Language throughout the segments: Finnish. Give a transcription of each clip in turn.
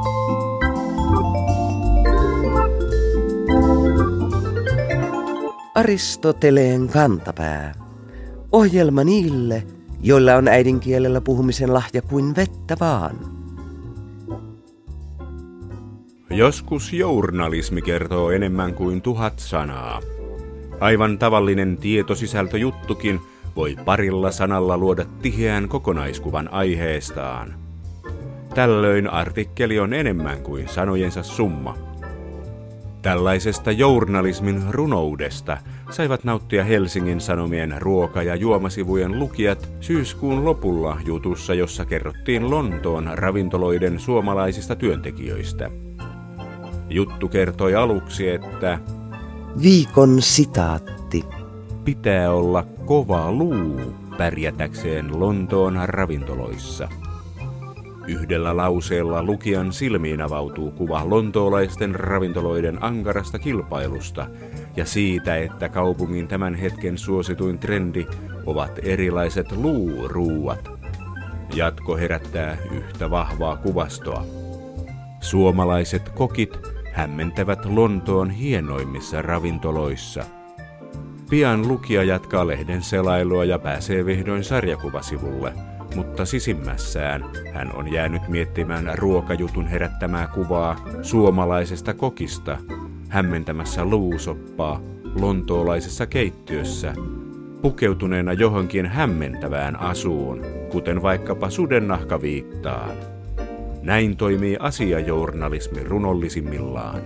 Aristoteleen kantapää. Ohjelma niille, joilla on äidinkielellä puhumisen lahja kuin vettä vaan. Joskus journalismi kertoo enemmän kuin 1000 sanaa. Aivan tavallinen tietosisältöjuttukin voi parilla sanalla luoda tiheän kokonaiskuvan aiheestaan. Tällöin artikkeli on enemmän kuin sanojensa summa. Tällaisesta journalismin runoudesta saivat nauttia Helsingin Sanomien ruoka- ja juomasivujen lukijat syyskuun lopulla jutussa, jossa kerrottiin Lontoon ravintoloiden suomalaisista työntekijöistä. Juttu kertoi aluksi, että viikon sitaatti. Pitää olla kova luu pärjätäkseen Lontoon ravintoloissa. Yhdellä lauseella lukijan silmiin avautuu kuva lontoolaisten ravintoloiden ankarasta kilpailusta ja siitä, että kaupungin tämän hetken suosituin trendi ovat erilaiset luuruuat. Jatko herättää yhtä vahvaa kuvastoa. Suomalaiset kokit hämmentävät Lontoon hienoimmissa ravintoloissa. Pian lukija jatkaa lehden selailua ja pääsee vihdoin sarjakuvasivulle, mutta sisimmässään hän on jäänyt miettimään ruokajutun herättämää kuvaa suomalaisesta kokista hämmentämässä luusoppaa lontoolaisessa keittiössä, pukeutuneena johonkin hämmentävään asuun, kuten vaikkapa sudennahkaviittaan. Näin toimii asiajournalismi runollisimmillaan.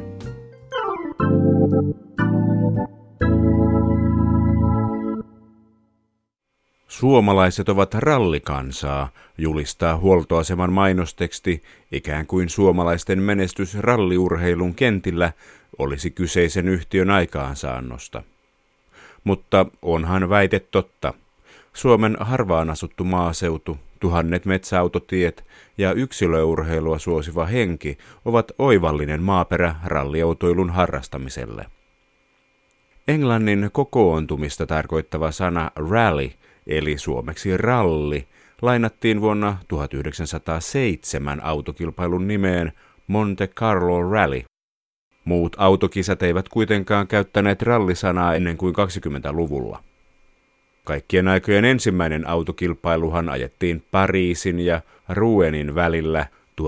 Suomalaiset ovat rallikansaa, julistaa huoltoaseman mainosteksti, ikään kuin suomalaisten menestys ralliurheilun kentillä olisi kyseisen yhtiön aikaansaannosta. Mutta onhan väite totta. Suomen harvaan asuttu maaseutu, tuhannet metsäautotiet ja yksilöurheilua suosiva henki ovat oivallinen maaperä ralliautoilun harrastamiselle. Englannin kokoontumista tarkoittava sana rally, eli suomeksi ralli, lainattiin vuonna 1907 autokilpailun nimeen Monte Carlo Rally. Muut autokisat eivät kuitenkaan käyttäneet rallisanaa ennen kuin 20-luvulla. Kaikkien aikojen ensimmäinen autokilpailuhan ajettiin Pariisin ja Rouenin välillä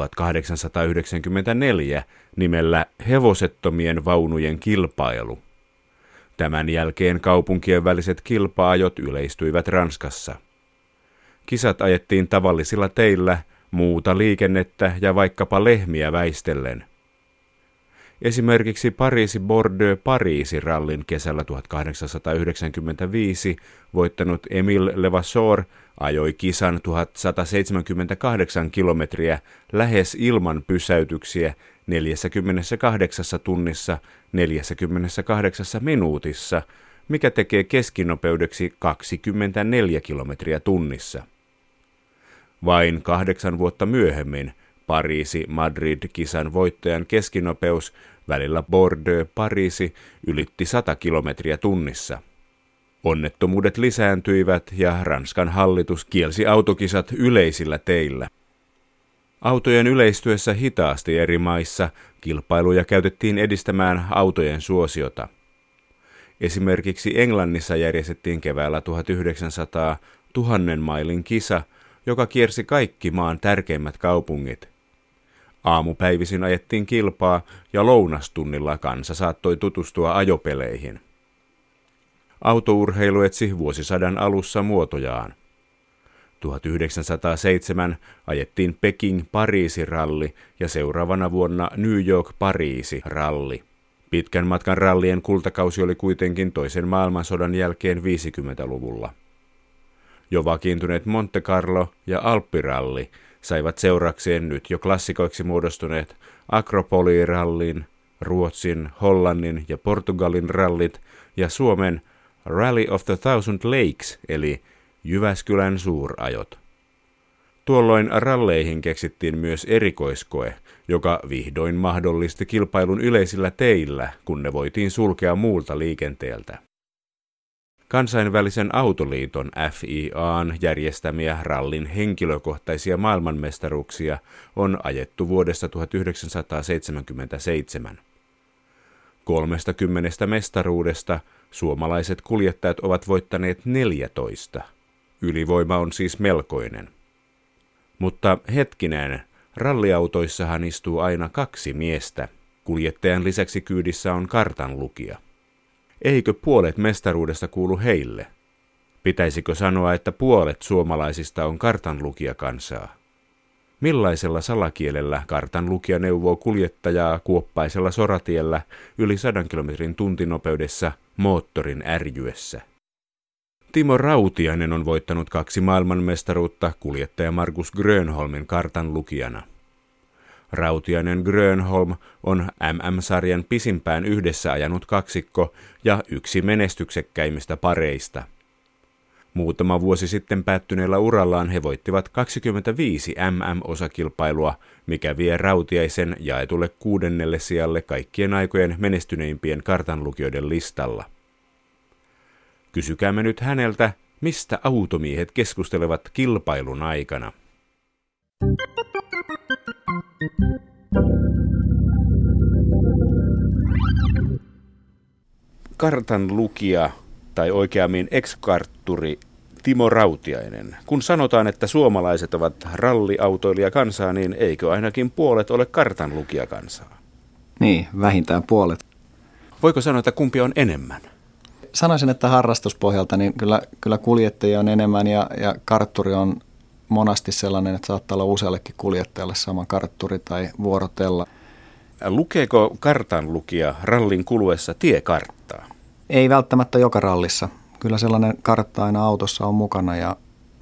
1894 nimellä hevosettomien vaunujen kilpailu. Tämän jälkeen kaupunkien väliset kilpa-ajot yleistyivät Ranskassa. Kisat ajettiin tavallisilla teillä, muuta liikennettä ja vaikkapa lehmiä väistellen. Esimerkiksi Pariisi-Bordeaux-Pariisi-rallin kesällä 1895 voittanut Émile Levasseur ajoi kisan 1178 kilometriä lähes ilman pysäytyksiä 48 tunnissa 48 minuutissa, mikä tekee keskinopeudeksi 24 kilometriä tunnissa. Vain 8 vuotta myöhemmin Pariisi-Madrid-kisan voittajan keskinopeus välillä Bordeaux-Pariisi ylitti 100 kilometriä tunnissa. Onnettomuudet lisääntyivät ja Ranskan hallitus kielsi autokisat yleisillä teillä. Autojen yleistyessä hitaasti eri maissa kilpailuja käytettiin edistämään autojen suosiota. Esimerkiksi Englannissa järjestettiin keväällä 1900 1000 mailin kisa, joka kiersi kaikki maan tärkeimmät kaupungit. Aamupäivisin ajettiin kilpaa ja lounastunnilla kansa saattoi tutustua ajopeleihin. Autourheilu etsi vuosisadan alussa muotojaan. 1907 ajettiin Peking-Pariisi-ralli ja seuraavana vuonna New York-Pariisi-ralli. Pitkän matkan rallien kultakausi oli kuitenkin toisen maailmansodan jälkeen 50-luvulla. Jo vakiintuneet Monte Carlo ja Alppiralli saivat seurakseen nyt jo klassikoiksi muodostuneet Akropoli-rallin, Ruotsin, Hollannin ja Portugalin rallit ja Suomen Rally of the Thousand Lakes eli Jyväskylän suurajot. Tuolloin ralleihin keksittiin myös erikoiskoe, joka vihdoin mahdollisti kilpailun yleisillä teillä, kun ne voitiin sulkea muulta liikenteeltä. Kansainvälisen autoliiton FIA:n järjestämiä rallin henkilökohtaisia maailmanmestaruuksia on ajettu vuodesta 1977. 30 mestaruudesta suomalaiset kuljettajat ovat voittaneet 14. Ylivoima on siis melkoinen. Mutta hetkinen, ralliautoissahan istuu aina 2 miestä. Kuljettajan lisäksi kyydissä on kartanlukija. Eikö puolet mestaruudesta kuulu heille? Pitäisikö sanoa, että puolet suomalaisista on kartanlukijakansaa? Millaisella salakielellä kartanlukija neuvoo kuljettajaa kuoppaisella soratiellä yli 100 kilometrin tuntinopeudessa moottorin ärjyessä? Timo Rautiainen on voittanut 2 maailmanmestaruutta kuljettaja Markus Grönholmin kartanlukijana. Rautiainen Grönholm on MM-sarjan pisimpään yhdessä ajanut kaksikko ja yksi menestyksekkäimmistä pareista. Muutama vuosi sitten päättyneellä urallaan he voittivat 25 MM-osakilpailua, mikä vie Rautiaisen jaetulle 6. sijalle kaikkien aikojen menestyneimpien kartanlukijoiden listalla. Kysykäämme nyt häneltä, mistä automiehet keskustelevat kilpailun aikana. Kartanlukija, tai oikeammin ex-kartturi Timo Rautiainen. Kun sanotaan, että suomalaiset ovat ralliautoilijakansaa, niin eikö ainakin puolet ole kartanlukijakansaa? Niin, vähintään puolet. Voiko sanoa, että kumpi on enemmän? Sanoisin, että harrastuspohjalta niin kyllä kuljettajia on enemmän ja kartturi on monasti sellainen, että saattaa olla useallekin kuljettajalle sama kartturi tai vuorotella. Lukeeko kartanlukija rallin kuluessa tiekarttaa? Ei välttämättä joka rallissa. Kyllä sellainen kartta aina autossa on mukana ja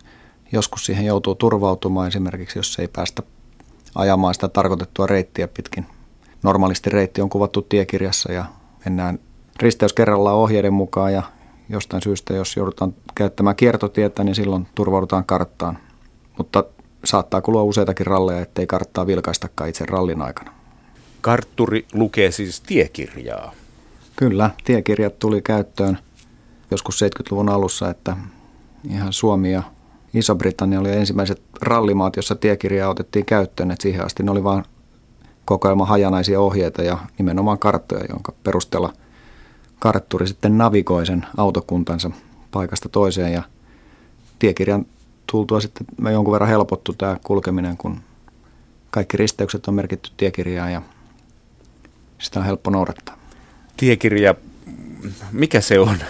joskus siihen joutuu turvautumaan esimerkiksi, jos ei päästä ajamaan sitä tarkoitettua reittiä pitkin. Normaalisti reitti on kuvattu tiekirjassa ja mennään risteys kerrallaan ohjeiden mukaan ja jostain syystä, jos joudutaan käyttämään kiertotietä, niin silloin turvaudutaan karttaan. Mutta saattaa kulua useitakin ralleja, ettei karttaa vilkaistakaan itse rallin aikana. Kartturi lukee siis tiekirjaa. Kyllä, tiekirjat tuli käyttöön joskus 70-luvun alussa, että ihan Suomi ja Iso-Britannia oli ensimmäiset rallimaat, jossa tiekirjaa otettiin käyttöön. Et siihen asti ne oli vain kokoelma hajanaisia ohjeita ja nimenomaan karttoja, jonka perusteella kartturi sitten navigoi sen autokuntansa paikasta toiseen. Ja tiekirjan tultua sitten me jonkun verran helpottu tämä kulkeminen, kun kaikki risteykset on merkitty tiekirjaan ja sitä on helppo noudattaa. Tiekirja, mikä se on?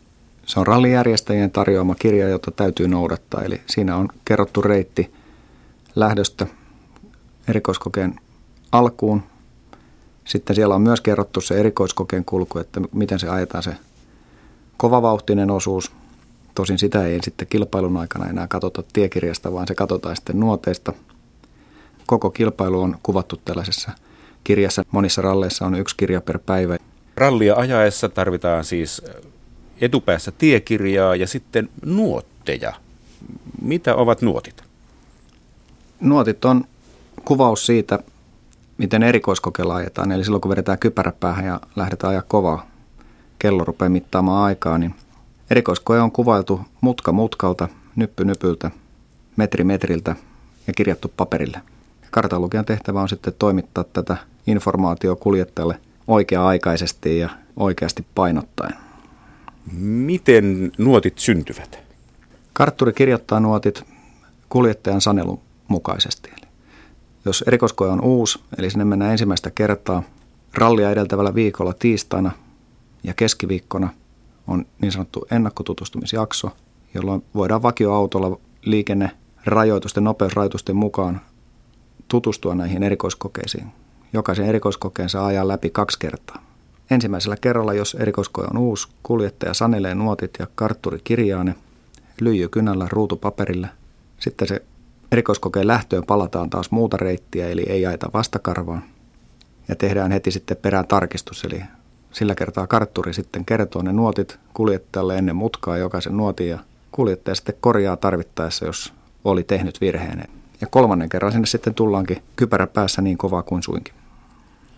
Se on rallijärjestäjien tarjoama kirja, jota täytyy noudattaa. Eli siinä on kerrottu reitti lähdöstä erikoiskokeen alkuun. Sitten siellä on myös kerrottu se erikoiskokeen kulku, että miten se ajetaan se kovavauhtinen osuus. Tosin sitä ei sitten kilpailun aikana enää katsota tiekirjasta, vaan se katsotaan sitten nuoteista. Koko kilpailu on kuvattu tällaisessa kirjassa. Monissa ralleissa on 1 kirja per päivä. Rallia ajaessa tarvitaan siis etupäässä tiekirjaa ja sitten nuotteja. Mitä ovat nuotit? Nuotit on kuvaus siitä, miten erikoiskokeella ajetaan. Eli silloin kun vedetään kypärä päähän ja lähdetään ajaa kovaa, kello rupeaa mittaamaan aikaa, niin erikoiskoe on kuvailtu mutka mutkalta, nyppy nypyltä, metri metriltä ja kirjattu paperille. Kartanlukijan tehtävä on sitten toimittaa tätä informaatiota kuljettajalle oikea-aikaisesti ja oikeasti painottaen. Miten nuotit syntyvät? Kartturi kirjoittaa nuotit kuljettajan sanelun mukaisesti. Eli jos erikoiskoe on uusi, eli sinne mennään ensimmäistä kertaa, rallia edeltävällä viikolla tiistaina ja keskiviikkona on niin sanottu ennakkotutustumisjakso, jolloin voidaan vakioautolla liikennerajoitusten, nopeusrajoitusten mukaan tutustua näihin erikoiskokeisiin. Jokaisen erikoiskokeen saa ajaa läpi 2 kertaa. Ensimmäisellä kerralla, jos erikoiskoe on uusi, kuljettaja sanelee nuotit ja kartturi kirjaa ne lyijykynällä ruutupaperille. Sitten se erikoiskokeen lähtöön palataan taas muuta reittiä, eli ei ajeta vastakarvaan. Ja tehdään heti sitten perään tarkistus, eli sillä kertaa kartturi sitten kertoo ne nuotit kuljettajalle ennen mutkaa jokaisen nuotin ja kuljettaja sitten korjaa tarvittaessa, jos oli tehnyt virheen. Ja 3. kerran sinne sitten tullaankin kypärä päässä niin kovaa kuin suinkin.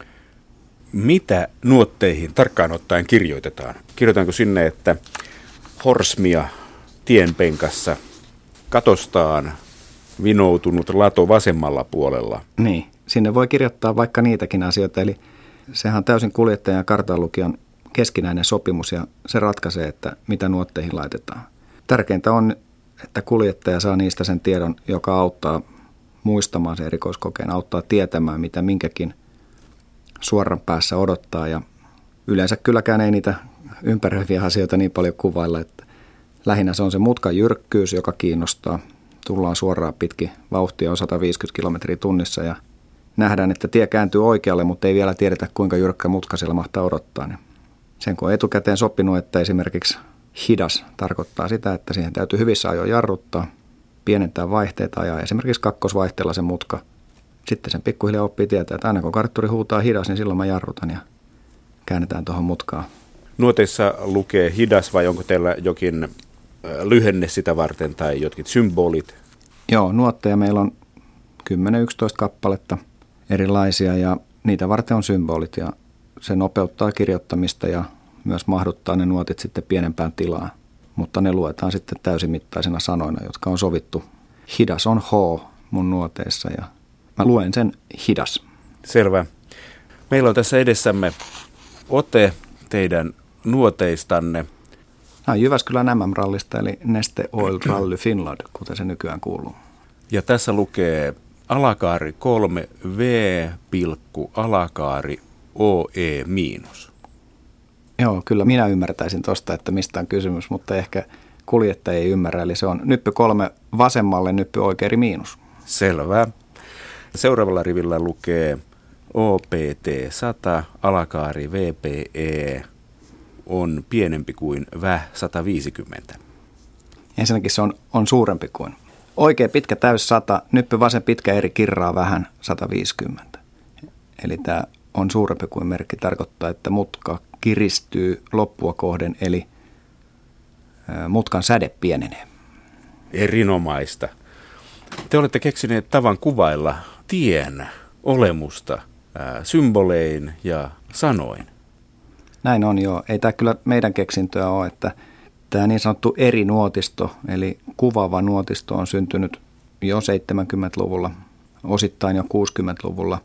Mitä nuotteihin tarkkaan ottaen kirjoitetaan? Kirjoitanko sinne, että horsmia tienpenkassa, katostaan vinoutunut lato vasemmalla puolella. Niin, sinne voi kirjoittaa vaikka niitäkin asioita, eli sehän on täysin kuljettajan ja kartanlukijan keskinäinen sopimus ja se ratkaisee, että mitä nuotteihin laitetaan. Tärkeintä on, että kuljettaja saa niistä sen tiedon, joka auttaa muistamaan sen erikoiskokeen, auttaa tietämään, mitä minkäkin suoran päässä odottaa. Ja yleensä kylläkään ei niitä ympäröiviä asioita niin paljon kuvailla, että lähinnä se on se mutkan jyrkkyys, joka kiinnostaa. Tullaan suoraan pitkin, vauhtia on 150 kilometriä tunnissa ja nähdään, että tie kääntyy oikealle, mutta ei vielä tiedetä, kuinka jyrkkä mutka siellä mahtaa odottaa. Niin sen kun on etukäteen sopinut, että esimerkiksi hidas tarkoittaa sitä, että siihen täytyy hyvissä ajoin jarruttaa, pienentää vaihteita ja esimerkiksi kakkosvaihteella se mutka. Sitten sen pikkuhiljaa oppii tietää, että aina kun kartturi huutaa hidas, niin silloin mä jarrutan ja käännetään tuohon mutkaan. Nuoteissa lukee hidas vai onko teillä jokin lyhenne sitä varten tai jotkin symbolit? Joo, nuotteja meillä on 10-11 kappaletta erilaisia ja niitä varten on symbolit ja se nopeuttaa kirjoittamista ja myös mahduttaa ne nuotit sitten pienempään tilaan. Mutta ne luetaan sitten täysimittaisina sanoina, jotka on sovittu. Hidas on H mun nuoteissa ja mä luen sen hidas. Selvä. Meillä on tässä edessämme ote teidän nuoteistanne. Nämä on Jyväskylän MM-rallista eli Neste Oil Rally Finland, kuten se nykyään kuuluu. Ja tässä lukee alakaari 3 V, alakaari OE miinus. Joo, kyllä minä ymmärtäisin tuosta, että mistä on kysymys, mutta ehkä kuljettaja ei ymmärrä. Eli se on nyppy 3 vasemmalle, nyppy oikeari miinus. Selvä. Seuraavalla rivillä lukee OPT 100, alakaari VPE on pienempi kuin VÄH 150. Ensinnäkin se on suurempi kuin. Oikea pitkä täys 100, nyppy vasen pitkä eri kirraa vähän 150. Eli tämä on suurempi kuin merkki, tarkoittaa, että mutka kiristyy loppua kohden, eli mutkan säde pienenee. Erinomaista. Te olette keksineet tavan kuvailla tien olemusta symbolein ja sanoin. Näin on joo. Ei tämä kyllä meidän keksintöä ole, että tämä niin sanottu eri nuotisto, eli kuvaava nuotisto on syntynyt jo 70-luvulla, osittain jo 60-luvulla.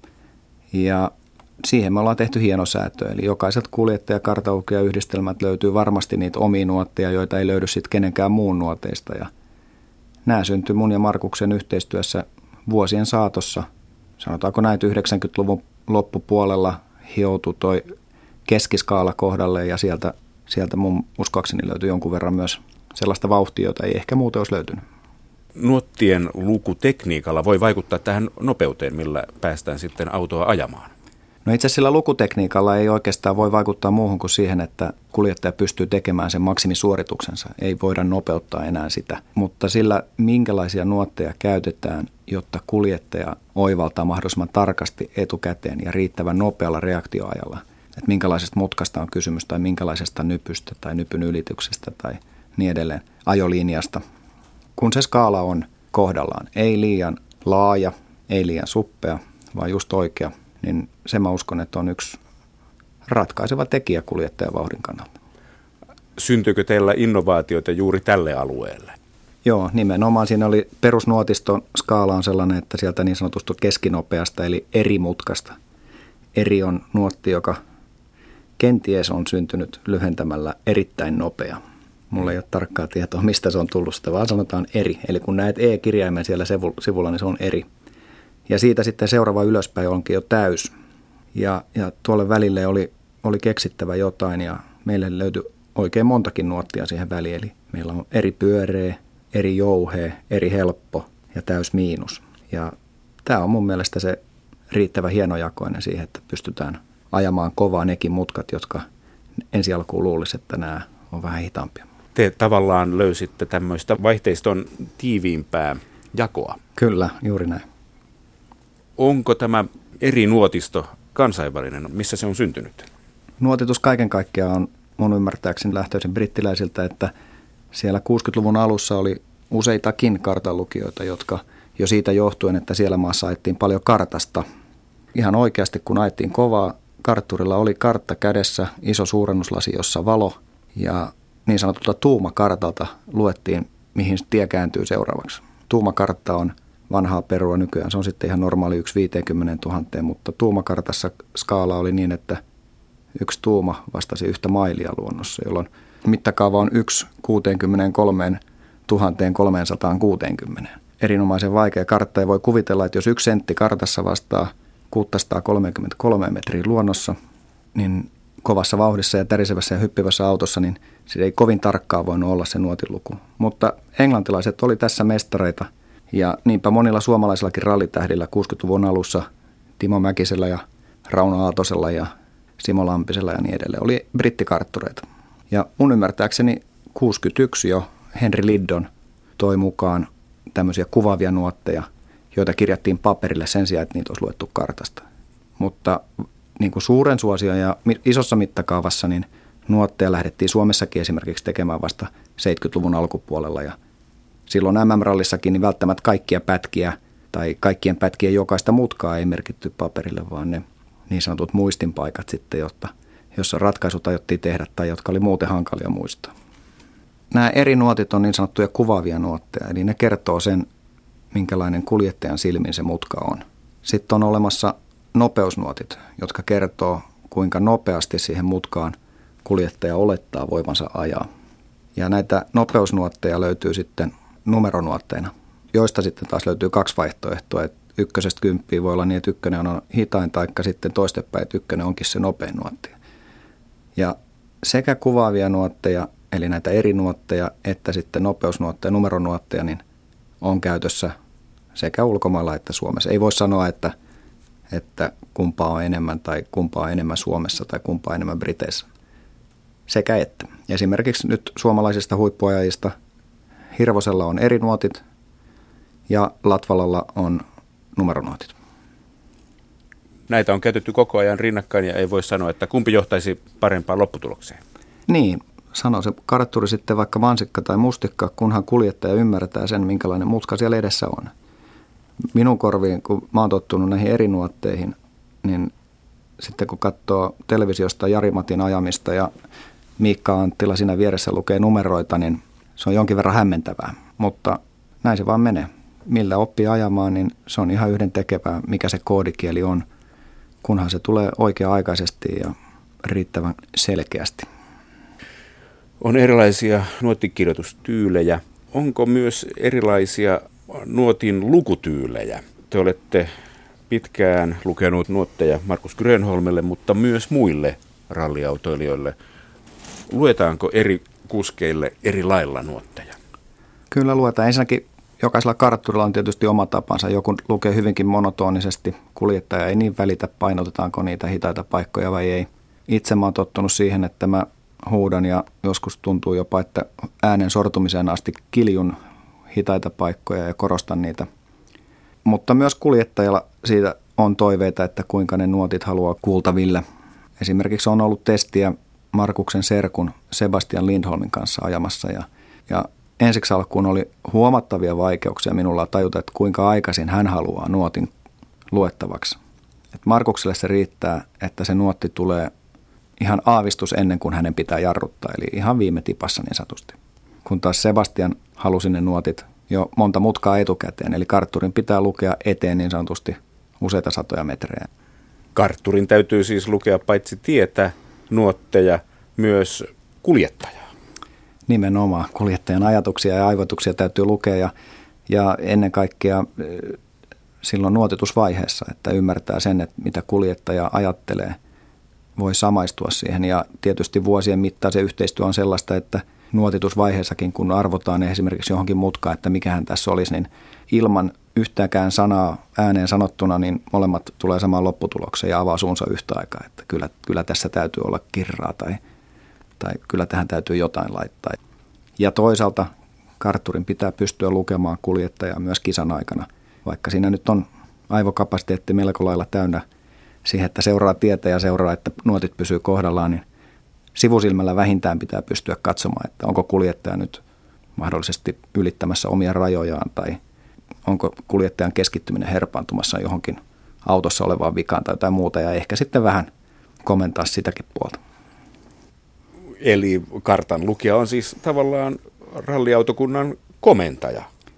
Ja siihen me ollaan tehty hienosäätö, eli jokaiselta kuljettaja-kartanlukijayhdistelmät löytyy varmasti niitä omia nuotteja, joita ei löydy sitten kenenkään muun nuoteista. Ja nämä syntyi mun ja Markuksen yhteistyössä vuosien saatossa. Sanotaanko näitä 90-luvun loppupuolella hioutui toi keskiskaala kohdalle ja sieltä mun uskoakseni löytyi jonkun verran myös sellaista vauhtia, jota ei ehkä muuten olisi löytynyt. Nuottien lukutekniikalla voi vaikuttaa tähän nopeuteen, millä päästään sitten autoa ajamaan. No itse asiassa sillä lukutekniikalla ei oikeastaan voi vaikuttaa muuhun kuin siihen, että kuljettaja pystyy tekemään sen maksimisuorituksensa. Ei voida nopeuttaa enää sitä, mutta sillä minkälaisia nuotteja käytetään, jotta kuljettaja oivaltaa mahdollisimman tarkasti etukäteen ja riittävän nopealla reaktioajalla. Että minkälaisesta mutkasta on kysymys tai minkälaisesta nypystä tai nypyn ylityksestä tai niin edelleen ajolinjasta. Kun se skaala on kohdallaan, ei liian laaja, ei liian suppea, vaan just oikea, niin se mä uskon, että on yksi ratkaiseva tekijä kuljettajan vauhdin kannalta. Syntyykö teillä innovaatioita juuri tälle alueelle? Joo, nimenomaan siinä oli perusnuotiston skaala on sellainen, että sieltä niin sanotusta keskinopeasta eli eri mutkasta. Eri on nuotti, joka kenties on syntynyt lyhentämällä erittäin nopea. Mulla ei ole tarkkaa tietoa, mistä se on tullut sitä, vaan sanotaan eri. Eli kun näet E-kirjaimen siellä sivulla, niin se on eri. Ja siitä sitten seuraava ylöspäin onkin jo täys. Ja tuolle välille oli keksittävä jotain ja meille löytyi oikein montakin nuottia siihen väliin. Eli meillä on eri pyöreä, eri jouhea, eri helppo ja täys miinus. Ja tämä on mun mielestä se riittävä hienojakoinen siihen, että pystytään ajamaan kovaa nekin mutkat, jotka ensi alkuun luulisi, että nämä on vähän hitaampia. Te tavallaan löysitte tämmöistä vaihteiston tiiviimpää jakoa. Kyllä, juuri näin. Onko tämä eri nuotisto kansainvälinen? Missä se on syntynyt? Nuotitus kaiken kaikkiaan on mun ymmärtääkseni lähtöisin brittiläisiltä, että siellä 60-luvun alussa oli useitakin kartanlukijoita, jotka jo siitä johtuen, että siellä maassa ajettiin paljon kartasta. Ihan oikeasti, kun ajettiin kovaa, kartturilla oli kartta kädessä, iso suurennuslasi, jossa valo. Ja niin sanotulta tuumakartalta luettiin, mihin tie kääntyy seuraavaksi. Tuumakartta on vanhaa perua nykyään. Se on sitten ihan normaali 1/50 000, mutta tuumakartassa skaala oli niin, että 1 tuuma vastasi 1 mailia luonnossa, jolloin mittakaava on 1/63 360. Erinomaisen vaikea kartta ja voi kuvitella, että jos 1 sentti kartassa vastaa 633 metriä luonnossa, niin kovassa vauhdissa ja tärisevässä ja hyppivässä autossa, niin se ei kovin tarkkaa voinut olla se nuotiluku. Mutta englantilaiset oli tässä mestareita ja niinpä monilla suomalaisillakin rallitähdillä 60-luvun alussa Timo Mäkisellä ja Rauno Aatosella ja Simo Lampisella ja niin edelleen oli brittikarttureita. Ja mun ymmärtääkseni 61 jo Henry Liddon toi mukaan tämmöisiä kuvaavia nuotteja, joita kirjattiin paperille sen sijaan, että niitä olisi luettu kartasta. Mutta niin kuin suuren suosion ja isossa mittakaavassa niin nuotteja lähdettiin Suomessakin esimerkiksi tekemään vasta 70-luvun alkupuolella. Ja silloin MM-rallissakin niin välttämättä kaikkia pätkiä tai kaikkien pätkien jokaista mutkaa ei merkitty paperille, vaan ne niin sanotut muistinpaikat sitten, jossa ratkaisut aiottiin tehdä tai jotka oli muuten hankalia muistaa. Nämä eri nuotit on niin sanottuja kuvaavia nuotteja, eli ne kertoo sen, minkälainen kuljettajan silmin se mutka on. Sitten on olemassa nopeusnuotit, jotka kertoo, kuinka nopeasti siihen mutkaan kuljettaja olettaa voivansa ajaa. Ja näitä nopeusnuotteja löytyy sitten numeronuotteina, joista sitten taas löytyy 2 vaihtoehtoa. Että 1–10 voi olla niin, että 1 on hitain, taikka sitten toistepäin, että 1 onkin se nopein nuotti. Ja sekä kuvaavia nuotteja, eli näitä eri nuotteja, että sitten nopeusnuotteja, numeronuotteja, niin on käytössä sekä ulkomailla että Suomessa. Ei voi sanoa, että kumpaa on enemmän tai kumpaa on enemmän Suomessa tai kumpaa on enemmän Briteissä. Sekä että. Esimerkiksi nyt suomalaisista huippuajajista Hirvosella on eri nuotit ja Latvalalla on numeronuotit. Näitä on käytetty koko ajan rinnakkain ja ei voi sanoa, että kumpi johtaisi parempaan lopputulokseen. Niin, sanoo se kartturi sitten vaikka mansikka tai mustikka, kunhan kuljettaja ymmärtää sen, minkälainen mutka siellä edessä on. Minun korviin, kun mä oon tottunut näihin eri nuotteihin, niin sitten kun katsoo televisiosta Jari-Matin ajamista ja Miikka Anttila siinä vieressä lukee numeroita, niin se on jonkin verran hämmentävää. Mutta näin se vaan menee. Millä oppii ajamaan, niin se on ihan yhdentekevää, mikä se koodikieli on, kunhan se tulee oikea-aikaisesti ja riittävän selkeästi. On erilaisia nuottikirjoitustyylejä. Onko myös erilaisia nuotin lukutyylejä? Te olette pitkään lukenut nuotteja Markus Grönholmelle, mutta myös muille ralliautoilijoille. Luetaanko eri kuskeille eri lailla nuotteja? Kyllä luetaan. Ensinnäkin jokaisella kartturilla on tietysti oma tapansa. Joku lukee hyvinkin monotonisesti. Kuljettaja ei niin välitä, painotetaanko niitä hitaita paikkoja vai ei. Itse mä oon tottunut siihen, että mä huudan ja joskus tuntuu jopa, että äänen sortumiseen asti kiljun hitaita paikkoja ja korostan niitä. Mutta myös kuljettajalla siitä on toiveita, että kuinka ne nuotit haluaa kuultaville. Esimerkiksi on ollut testiä Markuksen serkun Sebastian Lindholmin kanssa ajamassa ja ensiksi alkuun oli huomattavia vaikeuksia minulla tajuta, että kuinka aikaisin hän haluaa nuotin luettavaksi. Et Markukselle se riittää, että se nuotti tulee ihan aavistus ennen kuin hänen pitää jarruttaa, eli ihan viime tipassa niin sanotusti. Kun taas Sebastian halusi ne nuotit jo monta mutkaa etukäteen, eli kartturin pitää lukea eteen niin sanotusti useita satoja metrejä. Kartturin täytyy siis lukea paitsi tietä, nuotteja, myös kuljettajaa. Nimenomaan kuljettajan ajatuksia ja aivotuksia täytyy lukea ja ennen kaikkea silloin nuotitusvaiheessa, että ymmärtää sen, että mitä kuljettaja ajattelee, voi samaistua siihen. Ja tietysti vuosien mittaan se yhteistyö on sellaista, että nuotitusvaiheessakin, kun arvotaan esimerkiksi johonkin mutkaan, että mikähän tässä olisi, niin ilman yhtäkään sanaa ääneen sanottuna, niin molemmat tulee samaan lopputulokseen ja avaa suunsa yhtä aikaa. Että kyllä tässä täytyy olla kirraa tai kyllä tähän täytyy jotain laittaa. Ja toisaalta kartturin pitää pystyä lukemaan kuljettajaa myös kisan aikana, vaikka siinä nyt on aivokapasiteetti melko lailla täynnä siihen, että seuraa tietä ja seuraa, että nuotit pysyy kohdallaan, niin sivusilmällä vähintään pitää pystyä katsomaan, että onko kuljettaja nyt mahdollisesti ylittämässä omia rajojaan tai onko kuljettajan keskittyminen herpaantumassa johonkin autossa olevaan vikaan tai jotain muuta ja ehkä sitten vähän komentaa sitäkin puolta. Eli kartan lukija on siis tavallaan ralliautokunnan komentaja.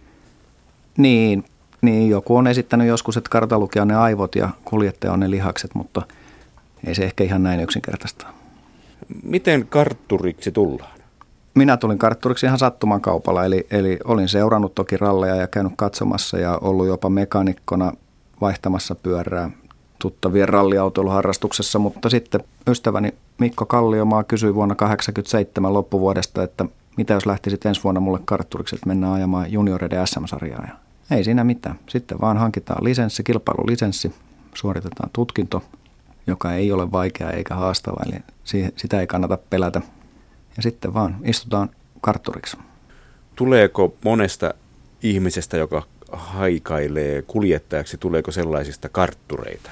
Niin, joku on esittänyt joskus, että kartanlukija on ne aivot ja kuljettaja on ne lihakset, mutta ei se ehkä ihan näin yksinkertaista. Miten kartturiksi tullaan? Minä tulin kartturiksi ihan sattuman kaupalla, eli olin seurannut toki ralleja ja käynyt katsomassa ja ollut jopa mekanikkona vaihtamassa pyörää tuttavien ralliautoiluharrastuksessa, mutta sitten ystäväni Mikko Kalliomaa kysyi vuonna 1987 loppuvuodesta, että mitä jos lähtisit ensi vuonna mulle kartturiksi, että mennään ajamaan junioreiden SM-sarjaa. Ja ei siinä mitään. Sitten vaan hankitaan lisenssi, kilpailulisenssi, suoritetaan tutkinto, joka ei ole vaikea eikä haastava, eli sitä ei kannata pelätä. Ja sitten vaan istutaan kartturiksi. Tuleeko monesta ihmisestä, joka haikailee kuljettajaksi, tuleeko sellaisista karttureita?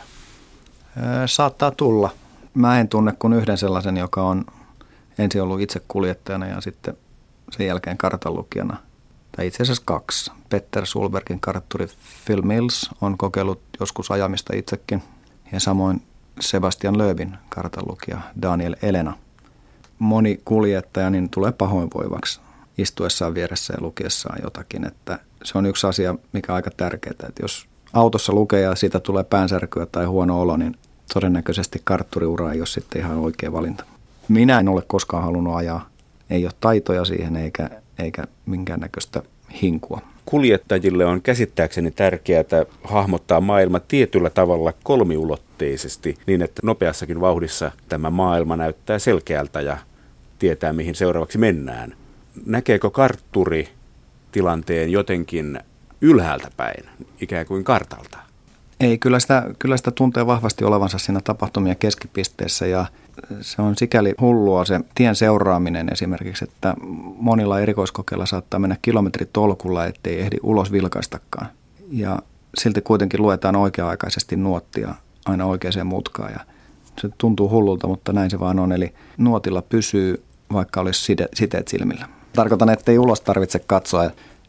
Saattaa tulla. Mä en tunne kuin yhden sellaisen, joka on ensin ollut itse kuljettajana ja sitten sen jälkeen kartanlukijana. Tai itse asiassa 2. Petter Sulbergin kartturi Phil Mills on kokeillut joskus ajamista itsekin. Ja samoin Sebastian Loebin kartanlukija Daniel Elena. Moni kuljettaja niin tulee pahoinvoivaksi istuessaan vieressä ja lukiessaan jotakin. Että se on yksi asia, mikä on aika tärkeää. Että jos autossa lukee ja siitä tulee päänsärkyä tai huono olo, niin todennäköisesti kartturiura ei ole sitten ihan oikea valinta. Minä en ole koskaan halunnut ajaa. Ei ole taitoja siihen eikä minkäännäköistä hinkua. Kuljettajille on käsittääkseni tärkeää hahmottaa maailma tietyllä tavalla kolmiulotteisesti niin, että nopeassakin vauhdissa tämä maailma näyttää selkeältä ja tietää, mihin seuraavaksi mennään. Näkeekö kartturi tilanteen jotenkin ylhäältä päin, ikään kuin kartalta? Ei, kyllä sitä tuntee vahvasti olevansa siinä tapahtumien keskipisteessä ja se on sikäli hullua se tien seuraaminen esimerkiksi, että monilla erikoiskokeilla saattaa mennä kilometritolkulla, ettei ehdi ulos vilkaistakaan. Ja silti kuitenkin luetaan oikea-aikaisesti nuottia aina oikeaan mutkaan ja se tuntuu hullulta, mutta näin se vaan on. Eli nuotilla pysyy, vaikka olisi siteet silmillä. Tarkoitan, ettei ulos tarvitse katsoa.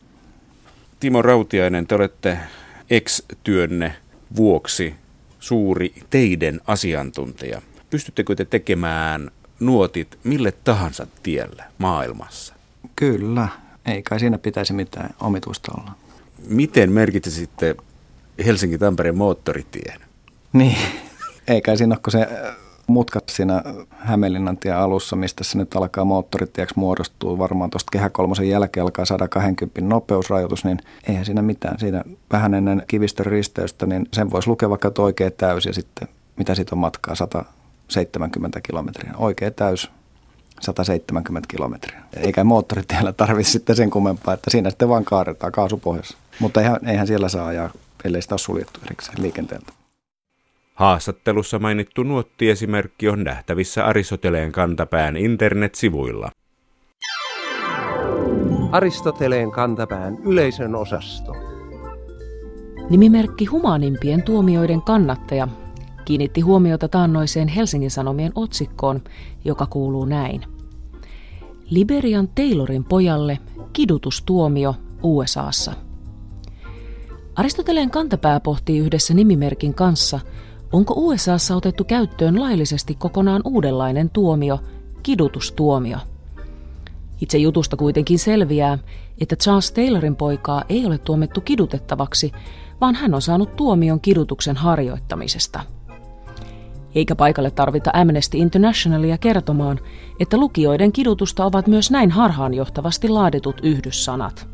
Timo Rautiainen, te olette ex-työnne vuoksi suuri teiden asiantuntija. Pystyttekö te tekemään nuotit mille tahansa tielle maailmassa? Kyllä, ei kai siinä pitäisi mitään omituista olla. Miten merkitsisitte Helsinki-Tampereen moottoritien? Niin, ei kai siinä ole, kun se mutka siinä Hämeenlinnan tien alussa, mistä se nyt alkaa moottoritieksi muodostuu, varmaan tuosta Kehä kolmosen jälkeen alkaa 120 nopeusrajoitus, niin eihän siinä mitään. Siinä vähän ennen kivistön risteystä, niin sen voisi lukea vaikka oikea täys ja sitten mitä siitä on matkaa, 170 kilometriä. Oikea täys 170 kilometriä. Eikä moottoritiellä tarvitse sitten sen kummempaa, että siinä sitten vaan kaadetaan kaasupohjassa. Mutta eihän siellä saa ajaa, ellei sitä ole suljettu erikseen liikenteeltä. Haastattelussa mainittu nuottiesimerkki on nähtävissä Aristoteleen kantapään internetsivuilla. Aristoteleen kantapään yleisön osasto. Nimimerkki humaanimpien tuomioiden kannattaja kiinnitti huomiota taannoiseen Helsingin Sanomien otsikkoon, joka kuuluu näin. Liberian Taylorin pojalle kidutustuomio USAssa. Aristoteleen kantapää pohtii yhdessä nimimerkin kanssa, onko USAssa otettu käyttöön laillisesti kokonaan uudenlainen tuomio, kidutustuomio. Itse jutusta kuitenkin selviää, että Charles Taylorin poikaa ei ole tuomittu kidutettavaksi, vaan hän on saanut tuomion kidutuksen harjoittamisesta. Eikä paikalle tarvita Amnesty Internationalia kertomaan, että lukijoiden kidutusta ovat myös näin harhaanjohtavasti laaditut yhdyssanat.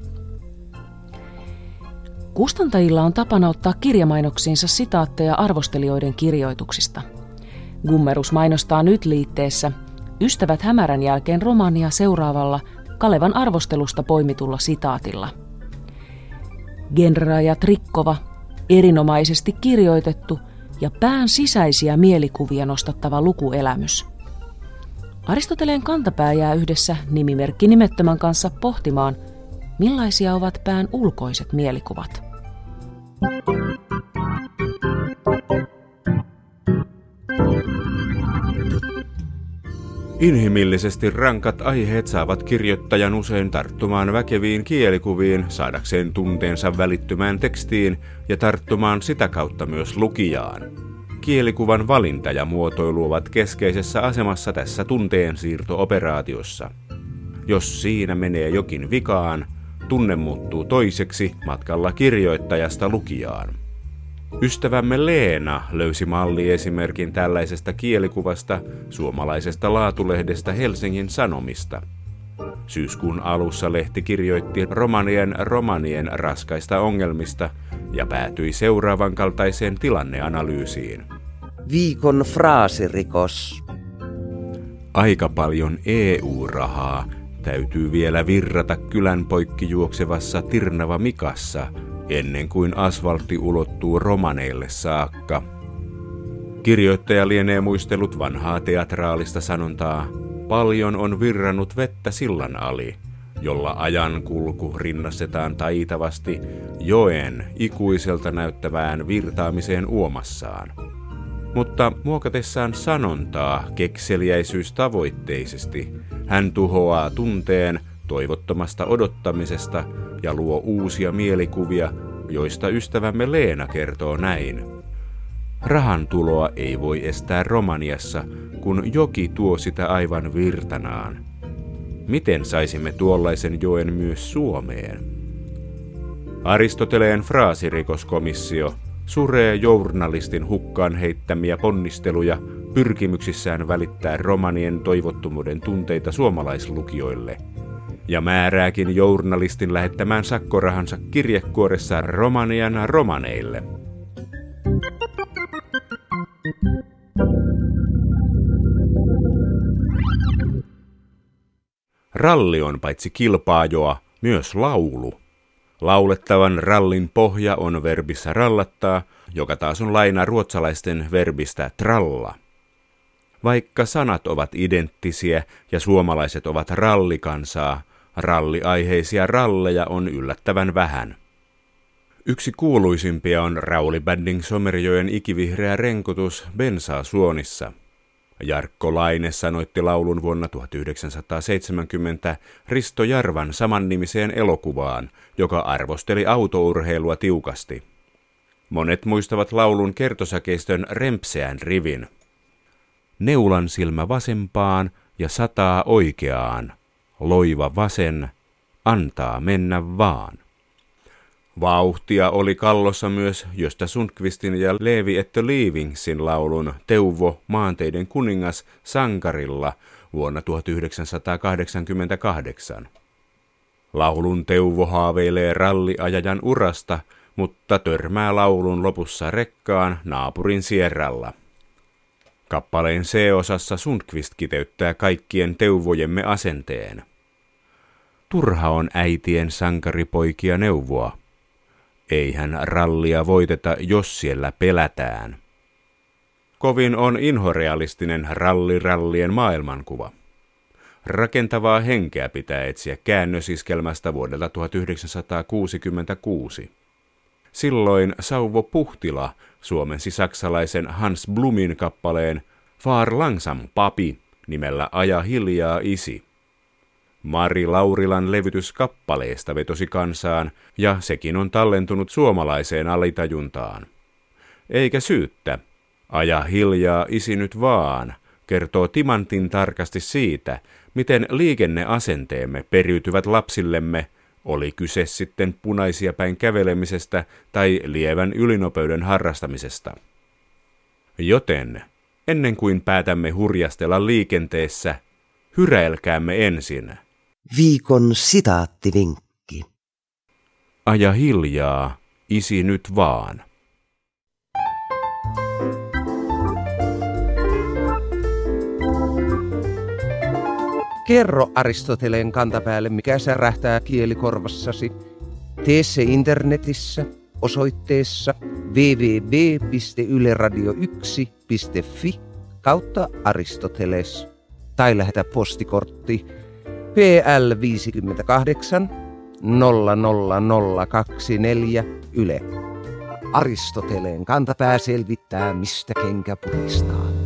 Kustantajilla on tapana ottaa kirjamainoksiinsa sitaatteja arvostelijoiden kirjoituksista. Gummerus mainostaa nyt liitteessä Ystävät hämärän jälkeen romaania seuraavalla Kalevan arvostelusta poimitulla sitaatilla. Genrerajat rikkova, erinomaisesti kirjoitettu ja pään sisäisiä mielikuvia nostattava lukuelämys. Aristoteleen kantapää jää yhdessä nimimerkki nimettömän kanssa pohtimaan, millaisia ovat pään ulkoiset mielikuvat. Inhimillisesti rankat aiheet saavat kirjoittajan usein tarttumaan väkeviin kielikuviin saadakseen tunteensa välittymään tekstiin ja tarttumaan sitä kautta myös lukijaan. Kielikuvan valinta ja muotoilu ovat keskeisessä asemassa tässä tunteensiirto-operaatiossa. Jos siinä menee jokin vikaan, tunne muuttuu toiseksi matkalla kirjoittajasta lukijaan. Ystävämme Leena löysi malliesimerkin tällaisesta kielikuvasta suomalaisesta laatulehdestä Helsingin Sanomista. Syyskuun alussa lehti kirjoitti romanien raskaista ongelmista ja päätyi seuraavan kaltaiseen tilanneanalyysiin. Viikon fraasirikos. Aika paljon EU-rahaa täytyy vielä virrata kylän poikki juoksevassa Tirnava Mikassa ennen kuin asfaltti ulottuu romaneille saakka. Kirjoittaja lienee muistellut vanhaa teatraalista sanontaa, paljon on virrannut vettä sillan ali, jolla ajankulku rinnastetaan taitavasti joen ikuiselta näyttävään virtaamiseen uomassaan. Mutta muokatessaan sanontaa kekseliäisyystavoitteisesti hän tuhoaa tunteen toivottomasta odottamisesta ja luo uusia mielikuvia, joista ystävämme Leena kertoo näin. Rahan tuloa ei voi estää Romaniassa, kun joki tuo sitä aivan virtanaan. Miten saisimme tuollaisen joen myös Suomeen? Aristoteleen fraasirikoskomissio suree journalistin hukkaan heittämiä ponnisteluja pyrkimyksissään välittää romanien toivottomuuden tunteita suomalaislukijoille ja määrääkin journalistin lähettämään sakkorahansa kirjekuoressa Romanian romaneille. Ralli on paitsi kilpaajoa, myös laulu. Laulettavan rallin pohja on verbissä rallattaa, joka taas on laina ruotsalaisten verbistä tralla. Vaikka sanat ovat identtisiä ja suomalaiset ovat rallikansaa, ralliaiheisia ralleja on yllättävän vähän. Yksi kuuluisimpia on Rauli Bänding Somerjoen ikivihreä renkutus Bensaa suonissa. Jarkko Laine sanoitti laulun vuonna 1970 Risto Jarvan samannimiseen elokuvaan, joka arvosteli autourheilua tiukasti. Monet muistavat laulun kertosäkeistön rempseän rivin. Neulan silmä vasempaan ja sataa oikeaan. Loiva vasen, antaa mennä vaan. Vauhtia oli kallossa myös Gösta Sundqvistin ja Levi Ette Leavingsin laulun Teuvo, maanteiden kuningas sankarilla vuonna 1988. Laulun Teuvo haaveilee ralliajajan urasta, mutta törmää laulun lopussa rekkaan naapurin sierralla. Kappaleen C-osassa Sundqvist kiteyttää kaikkien Teuvojemme asenteen. Turha on äitien sankaripoikia neuvoa. Eihän rallia voiteta, jos siellä pelätään. Kovin on inhorealistinen rallien maailmankuva. Rakentavaa henkeä pitää etsiä käännösiskelmästä vuodelta 1966. Silloin Sauvo Puhtila suomensi saksalaisen Hans Blumin kappaleen Far langsam papi nimellä Aja hiljaa isi. Mari Laurilan levytys kappaleesta vetosi kansaan, ja sekin on tallentunut suomalaiseen alitajuntaan. Eikä syyttä. Aja hiljaa isi nyt vaan kertoo timantin tarkasti siitä, miten liikenneasenteemme periytyvät lapsillemme, oli kyse sitten punaisia päin kävelemisestä tai lievän ylinopeuden harrastamisesta. Joten, ennen kuin päätämme hurjastella liikenteessä, hyräilkäämme ensin. Viikon sitaattivinkki. Aja hiljaa, isi nyt vaan. Kerro Aristoteleen kantapäälle, mikä särähtää kielikorvassasi. Tee se internetissä osoitteessa www.yleradio1.fi/Aristoteles tai lähetä postikortti PL 58 00024 Yle. Aristoteleen kantapää selvittää, mistä kenkä puristaa.